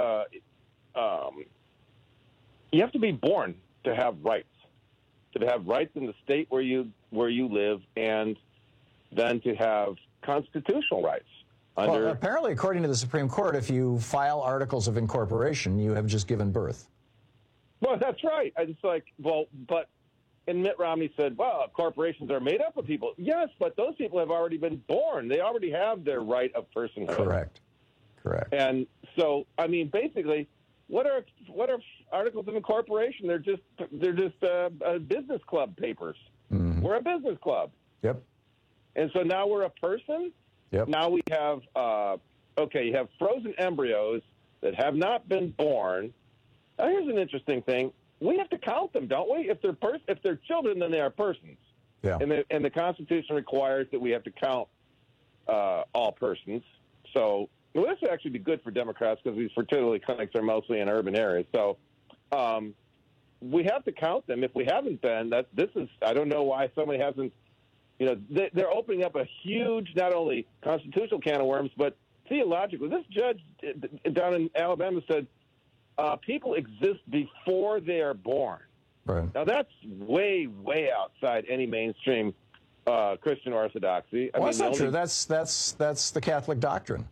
you have to be born to have rights in the state where you live, and then to have constitutional rights. Well, apparently, according to the Supreme Court, if you file articles of incorporation, you have just given birth. Well, that's right. It's like, and Mitt Romney said, well, corporations are made up of people. Yes, but those people have already been born. They already have their right of personhood. Correct. And so, basically, what are articles of incorporation? They're just business club papers. Mm-hmm. We're a business club. Yep. And so now we're a person. Yep. Now we have, you have frozen embryos that have not been born. Now, here's an interesting thing. We have to count them, don't we? If they're children, then they are persons. Yeah. And the Constitution requires that we have to count all persons. So this would actually be good for Democrats because these fertility clinics are mostly in urban areas. So we have to count them. If we haven't been, I don't know why somebody hasn't. They're opening up a huge, not only constitutional can of worms, but theologically. This judge down in Alabama said people exist before they are born. Right. Now, that's way, way outside any mainstream Christian orthodoxy. Well, that's not true. That's the Catholic doctrine.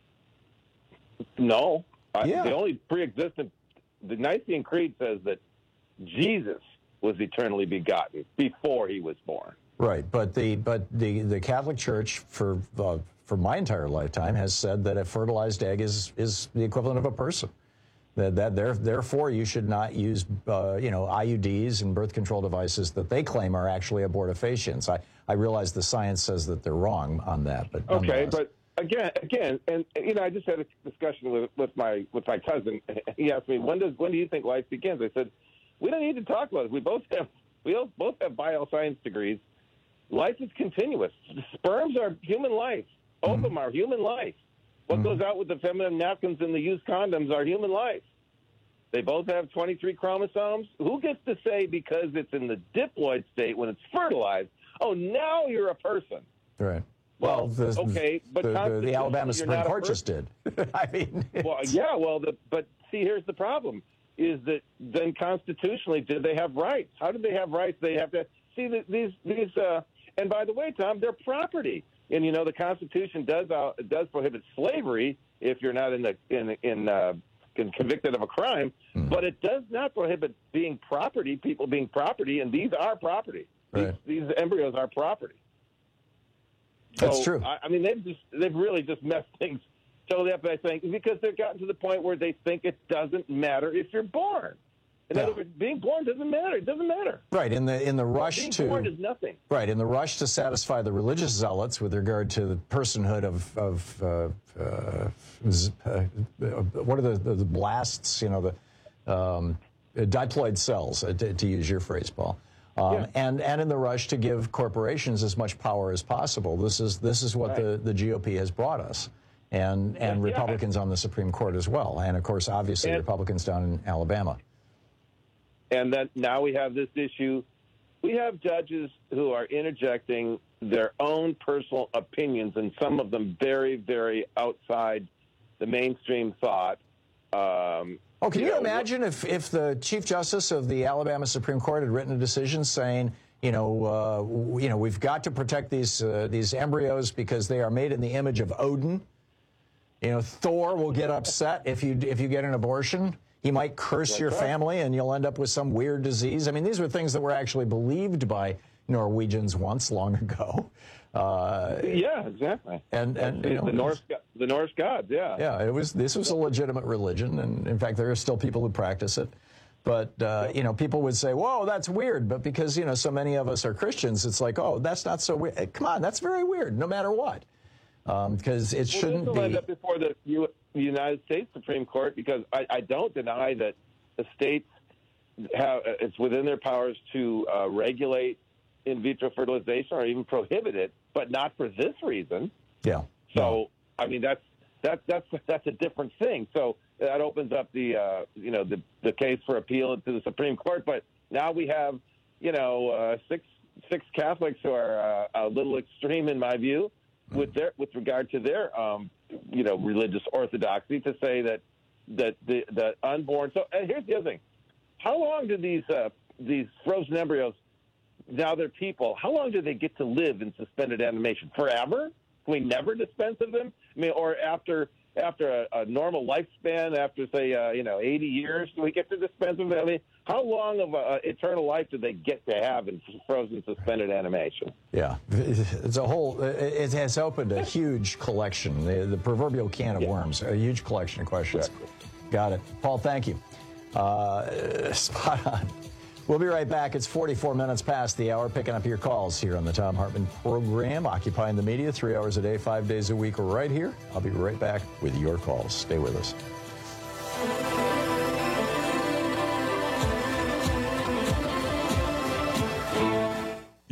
No. Yeah. The only pre-existent, the Nicene Creed says that Jesus was eternally begotten before he was born. Right, but the Catholic Church for my entire lifetime has said that a fertilized egg is the equivalent of a person. Therefore you should not use IUDs and birth control devices that they claim are actually abortifacients. I realize the science says that they're wrong on that, but okay, but again, and I just had a discussion with my cousin. He asked me, when do you think life begins? I said, we don't need to talk about it. We both have bioscience degrees. Life is continuous. Sperms are human life. Ovum are human life. What goes out with the feminine napkins and the used condoms are human life. They both have 23 chromosomes. Who gets to say because it's in the diploid state when it's fertilized, oh, now you're a person? Right. Well, okay, but the Alabama Supreme Court just did. I mean, but see, here's the problem: is that then constitutionally, did they have rights? How did they have rights? They have to see these. And by the way, Tom, they're property. And the Constitution does prohibit slavery if you're not convicted of a crime, but it does not prohibit being property. People being property, and these are property. Right. These embryos are property. That's so, true. I mean, they've really just messed things totally up. I think because they've gotten to the point where they think it doesn't matter if you're born. In other words, being born doesn't matter. It doesn't matter. Right. In the rush being to born is nothing. Right. In the rush to satisfy the religious zealots with regard to the personhood of what are the blasts? The diploid cells, to use your phrase, Paul. And in the rush to give corporations as much power as possible. This is what the GOP has brought us, and Republicans on the Supreme Court as well, and of course, obviously, Republicans down in Alabama. And then now we have this issue. We have judges who are interjecting their own personal opinions, and some of them very, very outside the mainstream thought. Can you imagine if the Chief Justice of the Alabama Supreme Court had written a decision saying, we've got to protect these embryos because they are made in the image of Odin. Thor will get upset if you get an abortion. He might curse your family, and you'll end up with some weird disease. I mean, these were things that were actually believed by Norwegians once, long ago. Yeah, exactly. And the Norse gods, yeah. Yeah, this was a legitimate religion, and in fact, there are still people who practice it. But people would say, "Whoa, that's weird." But because so many of us are Christians, it's like, "Oh, that's not so weird." Come on, that's very weird, no matter what, because it shouldn't be. This will end up before the United States Supreme Court, because I don't deny that the states it's within their powers to regulate in vitro fertilization or even prohibit it, but not for this reason. Yeah. So I mean that's a different thing. So that opens up the case for appeal to the Supreme Court. But now we have six Catholics who are a little extreme in my view with regard to their religious orthodoxy, to say that the unborn. So here's the other thing: how long do these frozen embryos, now they're people, how long do they get to live in suspended animation? Forever? Can we never dispense of them? I mean, or after a normal lifespan, after say 80 years, do we get to dispense of them? I mean, how long of eternal life do they get to have in frozen suspended animation? Yeah, it's a whole. It has opened a huge collection, the proverbial can of worms, a huge collection of questions. Exactly. Got it, Paul. Thank you. Spot on. We'll be right back. It's 44 minutes past the hour, picking up your calls here on the Thom Hartmann program, occupying the media 3 hours a day, 5 days a week, right here. I'll be right back with your calls. Stay with us.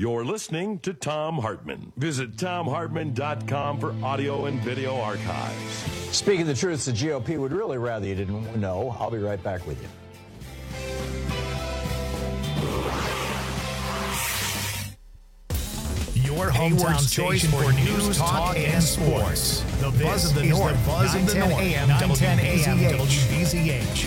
You're listening to Thom Hartmann. Visit ThomHartmann.com for audio and video archives. Speaking the truth, the GOP would really rather you didn't know. I'll be right back with you. Your hometown choice for news, talk, and sports. The Buzz of the North. The Buzz of the North. 910 AM WBZH.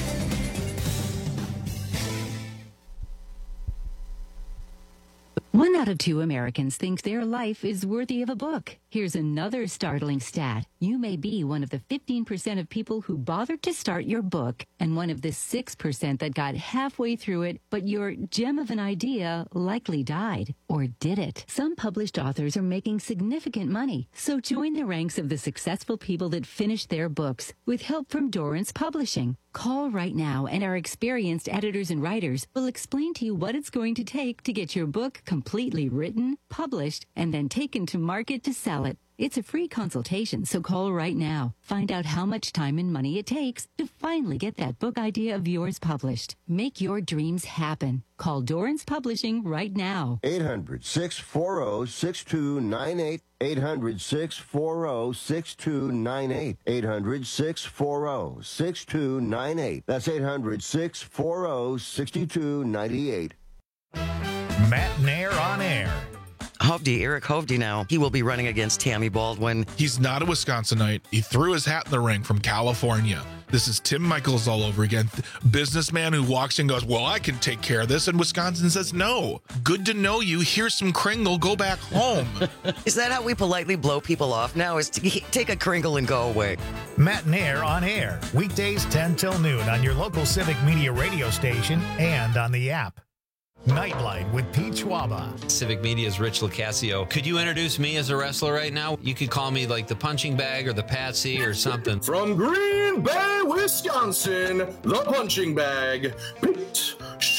1 out of 2 Americans think their life is worthy of a book. Here's another startling stat. You may be one of the 15% of people who bothered to start your book and one of the 6% that got halfway through it, but your gem of an idea likely died. Or did it? Some published authors are making significant money, so join the ranks of the successful people that finished their books with help from Dorrance Publishing. Call right now, and our experienced editors and writers will explain to you what it's going to take to get your book completely written, published, and then taken to market to sell it. It's a free consultation, so call right now. Find out how much time and money it takes to finally get that book idea of yours published. Make your dreams happen. Call Dorrance Publishing right now. 800-640-6298. 800-640-6298. 800-640-6298. That's 800-640-6298. Matt Nair on air. Eric Hovde now. He will be running against Tammy Baldwin. He's not a Wisconsinite. He threw his hat in the ring from California. This is Tim Michaels all over again. Businessman who walks in and goes, well, I can take care of this. And Wisconsin says, no. Good to know you. Here's some Kringle. Go back home. Is that how we politely blow people off now? Is to take a Kringle and go away? Matt Nair on air. Weekdays 10 till noon on your local Civic Media radio station and on the app. Nightlight with Pete Schwaba. Civic Media's Rich Locascio. Could you introduce me as a wrestler right now? You could call me like the punching bag or the Patsy or something. From Green Bay, Wisconsin, the punching bag, Pete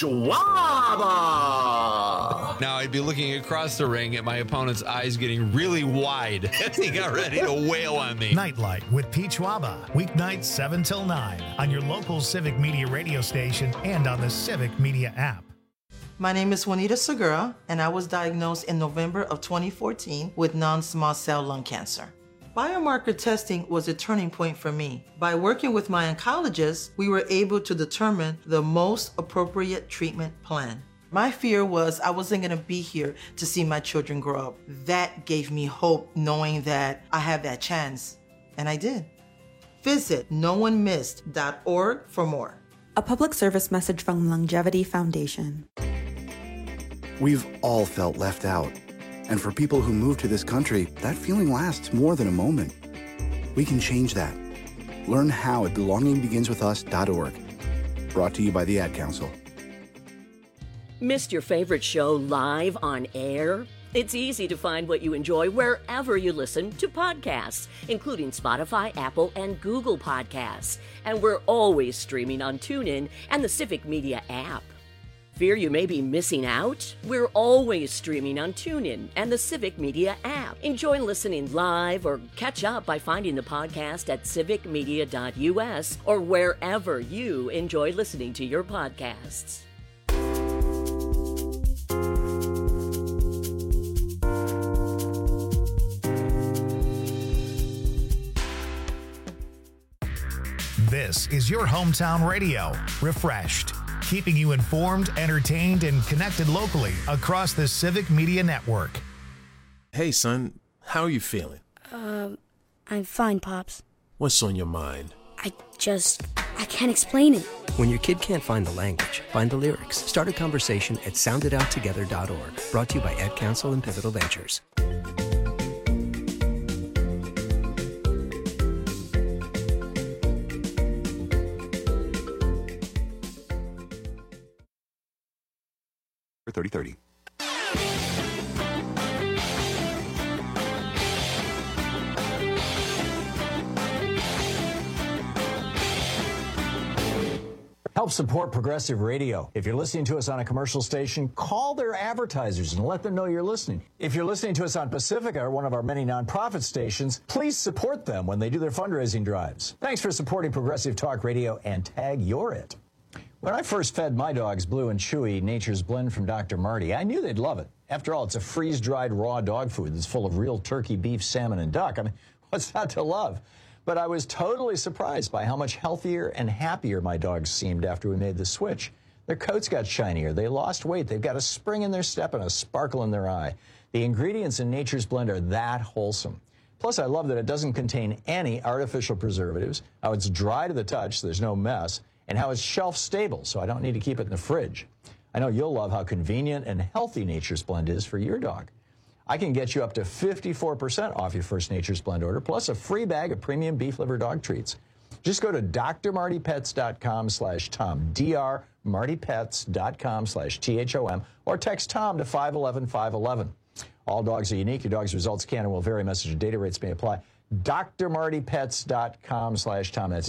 Schwaba. Now I'd be looking across the ring at my opponent's eyes getting really wide as he got ready to wail on me. Nightlight with Pete Schwaba. Weeknights 7 till 9 on your local Civic Media radio station and on the Civic Media app. My name is Juanita Segura, and I was diagnosed in November of 2014 with non-small cell lung cancer. Biomarker testing was a turning point for me. By working with my oncologist, we were able to determine the most appropriate treatment plan. My fear was I wasn't going to be here to see my children grow up. That gave me hope, knowing that I have that chance, and I did. Visit NoOneMissed.org for more. A public service message from Longevity Foundation. We've all felt left out. And for people who move to this country, that feeling lasts more than a moment. We can change that. Learn how at belongingbeginswithus.org. Brought to you by the Ad Council. Missed your favorite show live on air? It's easy to find what you enjoy wherever you listen to podcasts, including Spotify, Apple, and Google Podcasts. And we're always streaming on TuneIn and the Civic Media app. Fear you may be missing out? We're always streaming on TuneIn and the Civic Media app. Enjoy listening live or catch up by finding the podcast at civicmedia.us or wherever you enjoy listening to your podcasts. This is your hometown radio, refreshed, keeping you informed, entertained, and connected locally across the Civic Media Network. Hey, son, how are you feeling? I'm fine, Pops. What's on your mind? I can't explain it. When your kid can't find the language, find the lyrics. Start a conversation at sounditouttogether.org. Brought to you by Ad Council and Pivotal Ventures. For 3030. Help support Progressive Radio. If you're listening to us on a commercial station, call their advertisers and let them know you're listening. If you're listening to us on Pacifica, or one of our many nonprofit stations, please support them when they do their fundraising drives. Thanks for supporting Progressive Talk Radio, and tag you're it. When I first fed my dogs Blue and Chewy Nature's Blend from Dr. Marty, I knew they'd love it. After all, it's a freeze-dried raw dog food that's full of real turkey, beef, salmon, and duck. I mean, what's not to love? But I was totally surprised by how much healthier and happier my dogs seemed after we made the switch. Their coats got shinier, they lost weight, they've got a spring in their step and a sparkle in their eye. The ingredients in Nature's Blend are that wholesome. Plus, I love that it doesn't contain any artificial preservatives, how it's dry to the touch, so there's no mess, and how it's shelf-stable, so I don't need to keep it in the fridge. I know you'll love how convenient and healthy Nature's Blend is for your dog. I can get you up to 54% off your first Nature's Blend order, plus a free bag of premium beef liver dog treats. Just go to drmartypets.com/Tom, drmartypets.com/THOM, or text Tom to 511-511. All dogs are unique. Your dog's results can and will vary. Message and data rates may apply. drmartypets.com/Tom. That's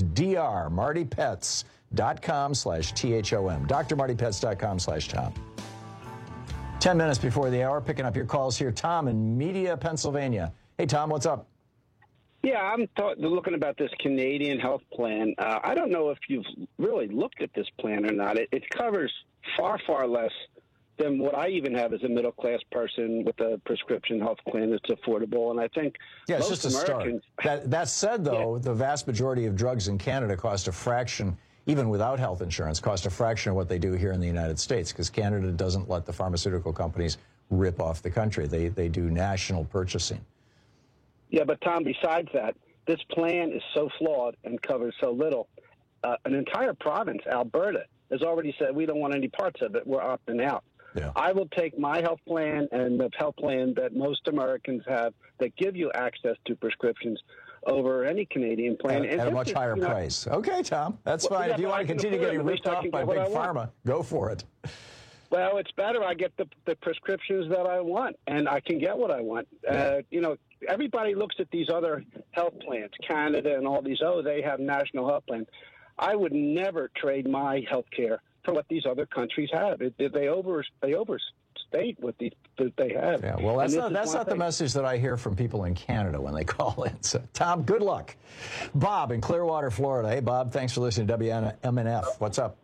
drmartypets.com/THOM. drmartypets.com/Tom. 10 minutes before the hour, picking up your calls here. Tom in Media, Pennsylvania. Hey, Tom, what's up? Yeah, I'm looking about this Canadian health plan. I don't know if you've really looked at this plan or not. It covers far, far less than what I even have as a middle-class person with a prescription health plan that's affordable. And I think it's most just a Americans... start. That said, though, the vast majority of drugs in Canada cost a fraction, even without health insurance, cost a fraction of what they do here in the United States, because Canada doesn't let the pharmaceutical companies rip off the country. They do national purchasing. Yeah, but Tom, besides that, this plan is so flawed and covers so little. An entire province, Alberta, has already said we don't want any parts of it. We're opting out. Yeah. I will take my health plan and the health plan that most Americans have that give you access to prescriptions over any Canadian plan. At a much higher price. Okay, Tom, that's fine. Yeah, if you want to continue getting ripped off by Big Pharma, go for it. Well, it's better. I get the prescriptions that I want, and I can get what I want. Everybody looks at these other health plans, Canada and all these, they have national health plans. I would never trade my health care for what these other countries have. They overstate what they have. Yeah, well, that's not the message that I hear from people in Canada when they call in. So, Tom, good luck. Bob in Clearwater, Florida. Hey, Bob, thanks for listening to WMNF. What's up?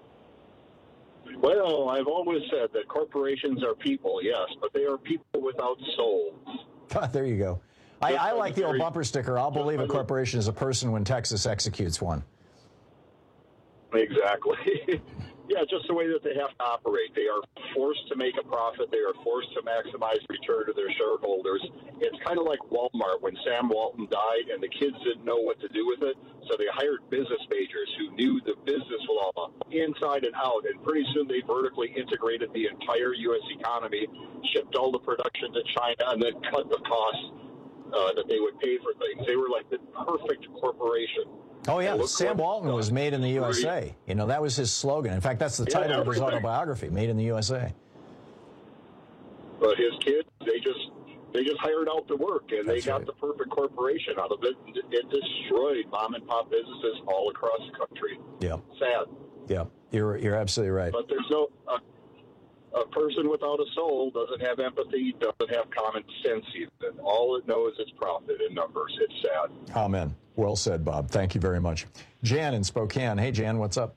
Well, I've always said that corporations are people, yes, but they are people without souls. There you go. I like the old bumper sticker. I'll believe a corporation is a person when Texas executes one. Exactly. Yeah, just the way that they have to operate. They are forced to make a profit. They are forced to maximize return to their shareholders. It's kind of like Walmart when Sam Walton died and the kids didn't know what to do with it. So they hired business majors who knew the business law inside and out. And pretty soon they vertically integrated the entire U.S. economy, shipped all the production to China, and then cut the costs that they would pay for things. They were like the perfect corporation. Oh, yeah. Sam Walton was made in the USA. You know, that was his slogan. In fact, that's the title of his autobiography, Made in the USA. But his kids, they just hired out to work, and they got the perfect corporation out of it. It destroyed mom-and-pop businesses all across the country. Yeah. Sad. Yeah, you're absolutely right. But there's no... A person without a soul doesn't have empathy, doesn't have common sense even. All it knows is profit and numbers. It's sad. Amen. Well said, Bob. Thank you very much. Jan in Spokane. Hey, Jan, what's up?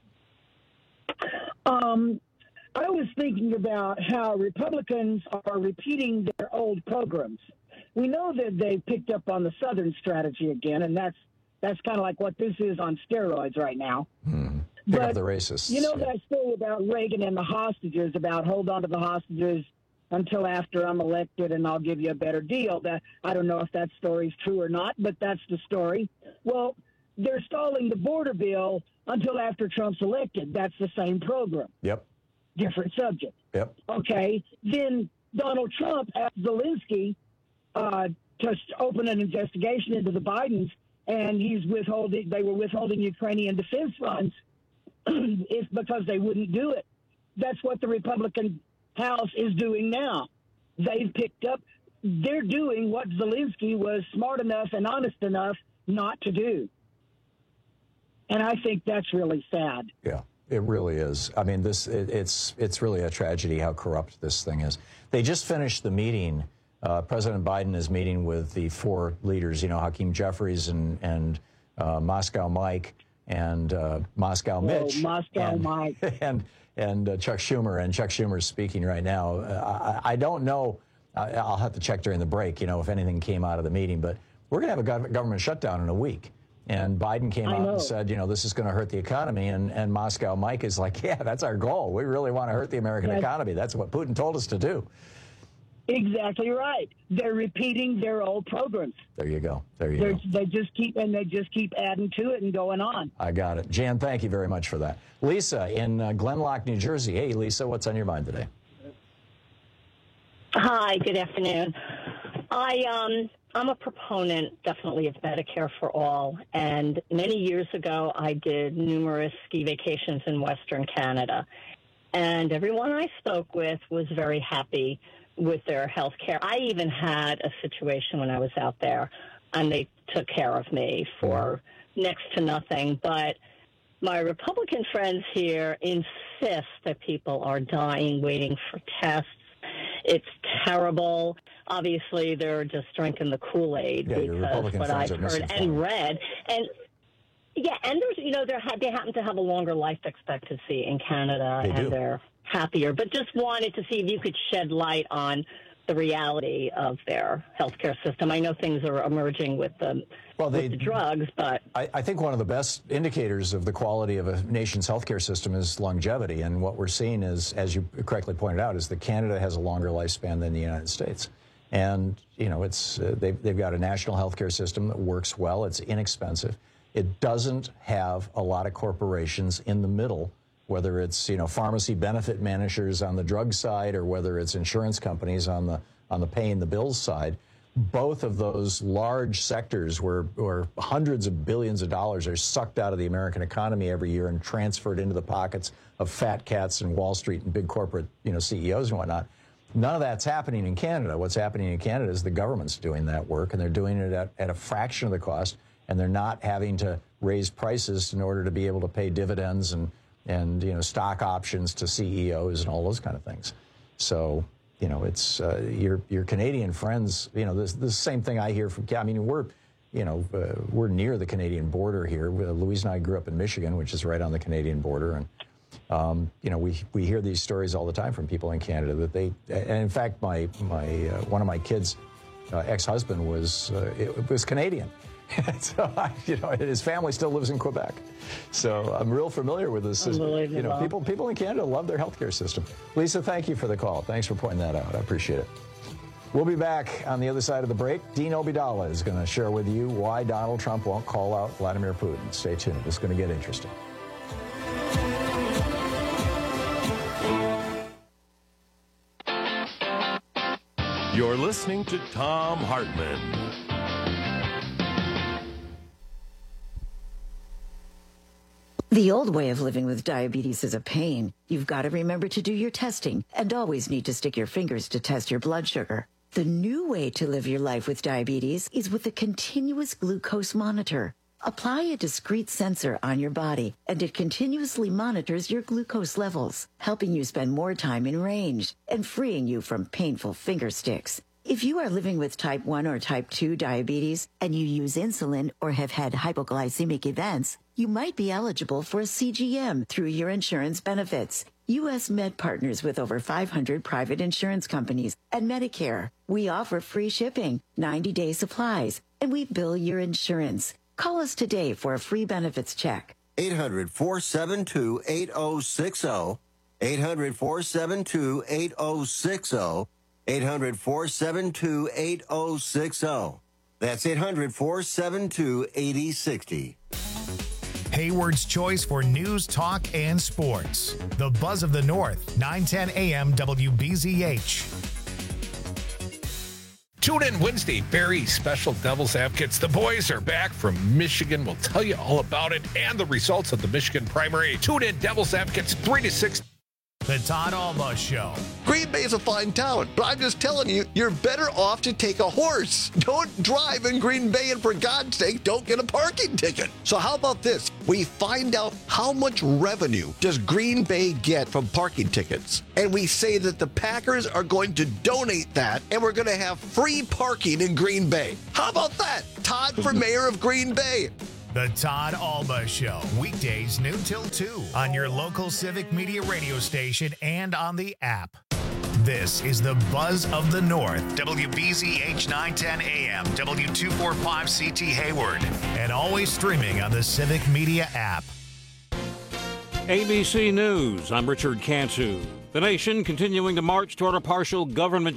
I was thinking about how Republicans are repeating their old programs. We know that they picked up on the Southern strategy again, and that's kind of like what this is on steroids right now. Pick up the racists. You know that story about Reagan and the hostages, about hold on to the hostages until after I'm elected and I'll give you a better deal. That I don't know if that story's true or not, but that's the story. Well, they're stalling the border bill until after Trump's elected. That's the same program. Yep. Different subject. Yep. Okay. Then Donald Trump asked Zelensky to open an investigation into the Bidens, and they were withholding Ukrainian defense funds. It's because they wouldn't do it. That's what the Republican House is doing now. They've picked up. They're doing what Zelensky was smart enough and honest enough not to do. And I think that's really sad. Yeah, it really is. I mean, it's really a tragedy how corrupt this thing is. They just finished the meeting. President Biden is meeting with the four leaders, Hakeem Jeffries and Moscow Mike, and Moscow Mitch. Moscow Mike. And Chuck Schumer. And Chuck Schumer is speaking right now. I don't know. I'll have to check during the break, if anything came out of the meeting. But we're going to have a government shutdown in a week. And Biden came out and said, this is going to hurt the economy. And Moscow Mike is like, yeah, that's our goal. We really want to hurt the American economy. That's what Putin told us to do. Exactly right. They're repeating their old programs. There you go. They just keep adding to it and going on. I got it. Jan, thank you very much for that. Lisa in Glenlock, New Jersey. Hey, Lisa, what's on your mind today? Hi, good afternoon. I'm a proponent, definitely, of Medicare for All. And many years ago, I did numerous ski vacations in Western Canada. And everyone I spoke with was very happy with their health care. I even had a situation when I was out there, and they took care of me for next to nothing. But my Republican friends here insist that people are dying waiting for tests. It's terrible. Obviously, they're just drinking the Kool-Aid because what I've heard and read. And there's, they happen to have a longer life expectancy in Canada, they're happier. But just wanted to see if you could shed light on the reality of their healthcare system. I know things are emerging with the drugs, but I think one of the best indicators of the quality of a nation's healthcare system is longevity. And what we're seeing is, as you correctly pointed out, is that Canada has a longer lifespan than the United States. And they've got a national healthcare system that works well. It's inexpensive. It doesn't have a lot of corporations in the middle, whether it's pharmacy benefit managers on the drug side or whether it's insurance companies on the paying the bills side. Both of those large sectors where hundreds of billions of dollars are sucked out of the American economy every year and transferred into the pockets of fat cats and Wall Street and big corporate CEOs and whatnot. None of that's happening in Canada. What's happening in Canada is the government's doing that work, and they're doing it at a fraction of the cost, and they're not having to raise prices in order to be able to pay dividends and stock options to CEOs and all those kind of things. So, it's your Canadian friends, the same thing I hear from, we're near the Canadian border here. Louise and I grew up in Michigan, which is right on the Canadian border. And, we hear these stories all the time from people in Canada that and in fact, my one of my kids' ex-husband was Canadian. So, his family still lives in Quebec. So I'm real familiar with this. People in Canada love their healthcare system. Lisa, thank you for the call. Thanks for pointing that out. I appreciate it. We'll be back on the other side of the break. Dean Obeidallah is going to share with you why Donald Trump won't call out Vladimir Putin. Stay tuned. It's going to get interesting. You're listening to Thom Hartmann. The old way of living with diabetes is a pain. You've got to remember to do your testing and always need to stick your fingers to test your blood sugar. The new way to live your life with diabetes is with a continuous glucose monitor. Apply a discrete sensor on your body, and it continuously monitors your glucose levels, helping you spend more time in range and freeing you from painful finger sticks. If you are living with type 1 or type 2 diabetes and you use insulin or have had hypoglycemic events, you might be eligible for a CGM through your insurance benefits. U.S. Med partners with over 500 private insurance companies and Medicare. We offer free shipping, 90-day supplies, and we bill your insurance. Call us today for a free benefits check. 800-472-8060. 800-472-8060. 800-472-8060. That's 800-472-8060. Hayward's Choice for news, talk, and sports. The Buzz of the North, 910 AM WBZH. Tune in Wednesday, very special Devil's Advocates. The boys are back from Michigan. We'll tell you all about it and the results of the Michigan primary. Tune in, Devil's Advocates, 3 to 6. The Todd Alba Show. Green Bay is a fine town, but I'm just telling you, you're better off to take a horse. Don't drive in Green Bay, and for God's sake, don't get a parking ticket. So how about this? We find out how much revenue does Green Bay get from parking tickets, and we say that the Packers are going to donate that, and we're going to have free parking in Green Bay. How about that? Todd for mayor of Green Bay. The Todd Alba Show, weekdays noon till 2 on your local Civic Media radio station and on the app. This is the Buzz of the North, WBZH 910 AM, W245CT Hayward, and always streaming on the Civic Media app. ABC News, I'm Richard Cantu. The nation continuing to march toward a partial government